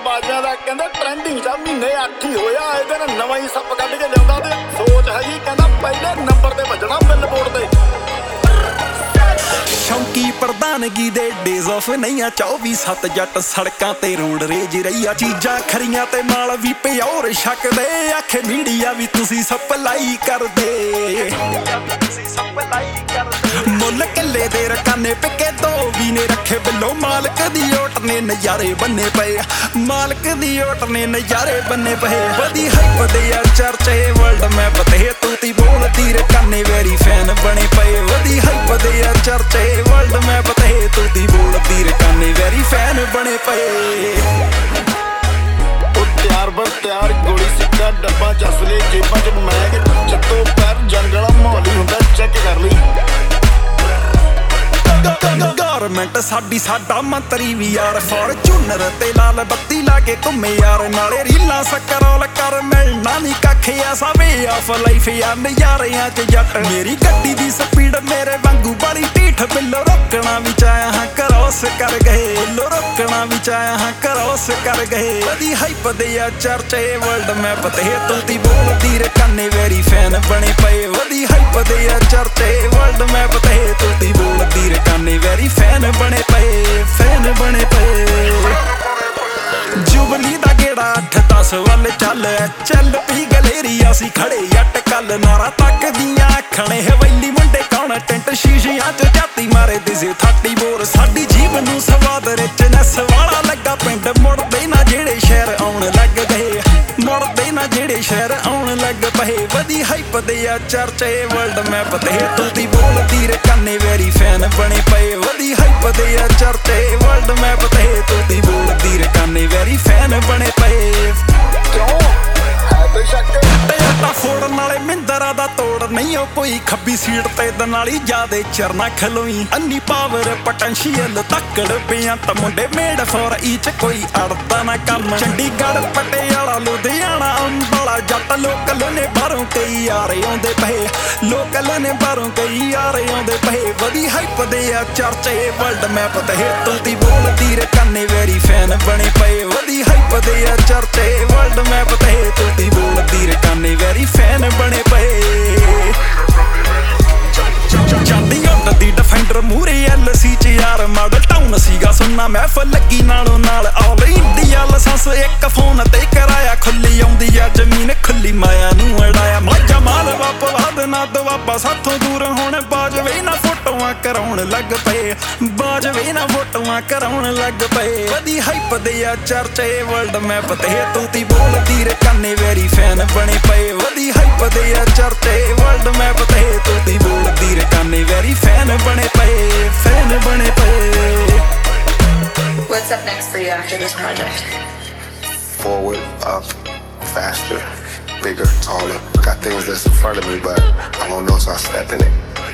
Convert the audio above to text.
ਬਾਜਾਂ ਦਾ ਕਹਿੰਦਾ ਟ੍ਰੈਂਡਿੰਗ ਦਾ ਮਹੀਨੇ 8 ਹੀ ਹੋਇਆ ਇਹਦੇ ਨਾਲ ਨਵਾਂ ਹੀ ਸੱਪ ਕੱਢ ਕੇ ਲਿਆਉਂਦਾ ਤੇ ਸੋਚ ਹੈਗੀ ਕਹਿੰਦਾ ਪਹਿਲੇ ਨੰਬਰ ਤੇ ਵੱਜਣਾ ਬਿਲਬੋਰਡ ਤੇ ਸ਼ੌਂਕੀ ਪ੍ਰਧਾਨਗੀ ਦੇ ਡੇਜ਼ ਆਫ ਨਹੀਂ ਆ 24/7 ਜੱਟ ਸੜਕਾਂ ਤੇ ਰੋਡ ਰੇਜ ਰਹੀ ਆ ਚੀਜ਼ਾਂ ਖਰੀਆਂ ਤੇ ਮਾਲ ਵੀ ਪਿਓਰ ਛਕਦੇ ਆਖੇ ਮੀਡੀਆ ਵੀ ਤੁਸੀਂ ਸਪਲਾਈ ਕਰਦੇ ਮੁੱਲ ਕੱਲੇ ਦੇ ਰਕਾਨੇ ਪਿੱਕੇ ਦੋ ਵੀ ਨੇ ਰੱਖੇ ਬਿੱਲੋ ਮਾਲਕ ਦੀ ਓਟ ਨੇ ਨਜ਼ਾਰੇ ਬੰਨੇ ਪਏ ਮਾਲਕ ਦੀ ਓਟ ਨੇ ਨਜ਼ਾਰੇ ਬੰਨੇ ਪਏ ਵਧੀ ਹਾਈਪ ਦੇ ਆ ਚਰਚੇ ਵਰਲਡ ਮੈਪ ਤੇ ਤੂਤੀ ਬੋਲਦੀ ਰਕਾਨੇ ਵੈਰੀ ਫੈਨ ਬਣੇ ਪਏ ਵਧੀ ਹਾਈਪ ਦੇ ਆ ਚਰਚੇ ਵਰਲਡ ਮੈਪ ਤੇ ਤੂਤੀ ਬੋਲਦੀ ਰਕਾਨੇ ਵੈਰੀ ਫੈਨ ਬਣੇ ਪਏ ਉਹ ਤਿਆਰ ਬਰ ਤਿਆਰ ਗੋਲੀ ਸਿੱਕਾ ਡੱਬਾ ਚਸਲੇ ਜੇਬਾਂ ਚ ਮੈਗ ਚੱਤੋ ਪੈਰ ਜੰਗਲ ਵਾਲਾ ਮਾਹੌਲ ਹੀ ਹੁੰਦਾ ਚੈੱਕ ਕਰ ਲਈ ਗੌਰਮੈਂਟ ਸਾਡਾ ਮੰਤਰੀ ਵੀ ਯਾਰ ਫੋਰਚੂਨਰ ਤੇ ਲਾਲ ਬੱਤੀ ਲਾ ਕੇ ਘੁੰਮੇ ਯਾਰ ਨਾਲੇ ਰੀਲਾਂ ਸਕਰੋਲ ਕਰ ਮਿਲਣਾ ਨੀ ਕੱਖ ਐਸਾ ਵੇ ਆਫ ਲਾਈਫ ਯਾਰ ਨਜ਼ਾਰਿਆਂ ਚ ਜੱਟ ਮੇਰੀ ਗੱਡੀ ਦੀ ਸਪੀਡ ਮੇਰੇ ਵਾਂਗੂ ਬੜੀ ਢੀਠ ਬਿੱਲੋ ਰੋਕਣਾ ਵੀ ਚਾਹਿਆ ਹਾਂ ਕਰੋਸ ਕਰ ਗਏ ਬਿੱਲੋ ਰੋਕਣਾ ਵੀ ਚਾਹਿਆ ਹਾਂ ਕਰੋਸ ਕਰ ਗਏ ਵਧੀ ਹਾਈਪ ਦੇ ਆ ਚਰਚੇ ਵਰਲਡ ਮੈਪ ਤੇ ਤੂਤੀ ਬੋਲਦੀ ਰਕਾਨੇ ਵੈਰੀ ਫੈਨ ਬਣੇ ਪਏ ਵਧੀ ਹਾਈਪ ਦੇ ਆ ਚਰਚੇ ਵਰਲਡ ਮੈਪ ਤੇ ਤੂਤੀ ਬੋਲਦੀ ਰਕਾਨੇ ਵੈਰੀ ਫੈਨ ਬਣੇ ਪਏ ਫੈਨ ਬਣੇ ਪਏ ਜੁਬਲੀ ਦਾ ਗੇੜਾ 8-10 ਵੱਲ ਚੱਲ ਪੀ ਗਲੇਰੀ ਅਸੀਂ ਖੜੇ ਅੱਟ ਕੱਲ ਨਾਰਾ ਤੱਕਦੀਆਂ ਅੱਖਣੇ ਹਵੇਲੀ ਮੁੰਡੇ ਕੌਣ ਟੈਂਟ ਸ਼ੀਸ਼ਿਆਂ ਚ ਜਾਤੀ ਮਾਰੇ ਦਿਸੇ 30 ਬੋਰ ਸਾਡੀ ਜੀਬ ਨੂੰ ਸਵਾਦ ਰਿਚਨੈਸ ਵਾਲਾ ਲੱਗਾ ਪਿੰਡ ਮੁੜਦੇ ਨਾ ਜਿਹੜੇ ਸ਼ਹਿਰ ਆਉਣ ਲੱਗ ਗਏ ਮੁੜਦੇ ਨਾ ਜਿਹੜੇ ਸ਼ਹਿਰ ਆਉਣ ਲੱਗ ਪਏ ਵਧੀ ਹਾਈਪ ਦੇ ਆ ਚਰਚੇ ਵਰਲਡ ਮੈਪ ਤੇ ਤੂਤੀ ਬੋਲਦੀ ਰਕਾਨੇ ਵੈਰੀ ਫੈਨ ਬਣੇ ਪਏ ਵਧੀ ਹਾਈਪ ਦੇ ਆ ਚਰਚੇ ਵਰਲਡ ਮੈਪ ਤੇ ਤੂਤੀ ਬੋਲਦੀ ਰਕਾਨੇ ਵੈਰੀ ਫੈਨ ਬਣੇ ਪਏ ਕਿਉਂ ਹੈ ਤੇ ਸ਼ੱਕ ਟੈਟਾ ਫੋੜਨ ਵਾਲੇ ਮਿੰਦਰਾ ਦਾ ਤੋੜ ਨਹੀਂ ਉਹ ਕੋਈ ਖੱਬੀ ਸੀਟ ਤੇ ਦਨਾਲੀ ਜਿਆਦੇ ਚਰਨਾ ਖਲੋਈ ਅੰਨੀ ਪਾਵਰ ਪੋਟੈਂਸ਼ੀਅਲ ਤੱਕੜ ਪਿਆਂ ਤਾਂ ਮੁੰਡੇ ਮੇਡ ਫੋਰ ਈਚ ਕੋਈ ਅੜਦਾ ਨਾ ਕੰਮ ਚੰਡੀਗੜ੍ਹ ਪਟਿਆਲਾ ਲੁਧਿਆਣਾ ਅੰਬਾਲਾ ਜੱਟ ਲੋਕਲ ਨੇ ਬਾਹਰੋਂ ਕਈ ਯਾਰੇ ਆਉਂਦੇ ਪਏ ਲੋਕਲ ਨੇ ਬਾਹਰੋਂ ਕਈ ਯਾਰੇ ਆਉਂਦੇ ਪਏ ਵਧੀ ਹਾਈਪ ਦੇ ਆ ਚਰਚੇ ਵਰਲਡ ਮੈਪ ਤੇ ਤੂਤੀ ਬੋਲਦੀ ਰਕਾਨੇ ਵੈਰੀ ਫੈਨ ਬਣੇ ਪਏ ਵਧੀ ਹਾਈਪ ਦੇ ਆ ਚਰਚੇ ਵਰਲਡ ਮੈਪ ਤੇ ਤੂਤੀ ਬੋਲਦੀ ਰਕਾਨੇ ਵੈਰੀ ਫੈਨ ਬਣੇ ਪਏ ਜਾਂਦੀ ਦੀ ਡਿਫੈਂਡਰ ਮੂਰੇ LC ਚ ਯਾਰ ਮਾਡਲ ਟਾਊਨ ਸੀਗਾ ਸੁਣਨਾ ਮਹਿਫਲ ਲੱਗੀ ਨਾਲੋਂ ਨਾਲ ਆਲ ਇੰਡੀਆ ਲਾਇਸੈਂਸ ਇੱਕ ਫੋਨ ਤੇ ਕਰਾਇਆ ਖੁੱਲੀ ਆਉਂਦੀ ਆ ਜ਼ਮੀਨ ਖੁੱਲੀ ਮਾਇਆ ਨੂੰ ਅੜਾਇਆ ਮਾਝਾ ਮਾਲ ਵਾਪ ਵਾਦ ਨਾ ਦਵਾਬਾ ਸਾਥੋਂ ਦੂਰ ਹੁਣ ਬਾਜਵੇ ਨਾ ਫੋਟੋਆਂ ਕਰਾਉਣ ਲੱਗ ਪਏ ਬਾਜਵੇ ਨਾ ਫੋਟੋਆਂ ਕਰਾਉਣ ਲੱਗ ਪਏ ਵਧੀ ਹਾਈਪ ਦੇ ਆ ਚਰਚੇ ਵਰਲਡ ਮੈਪ ਤੇ ਤੂਤੀ ਬੋਲਦੀ ਰਕਾਨੇ ਵੈਰੀ ਫੈਨ ਬਣੇ ਪਏ ਵਧੀ ਹਾਈਪ ਦੇ ਆ ਚਰਚੇ ਵਰਲਡ ਮੈਪ ਤੇ ਤੂਤੀ ਬੋਲਦੀ ਰਕਾਨੇ ਵੈਰੀ ਫੈਨ ਬਣੇ ਪਏ ਫੈਨ ਬਣੇ ਪਏ What's up next for you after this project? Forward, up, faster, bigger, taller. Got things that's in front of me, but I don't know, so I step in it.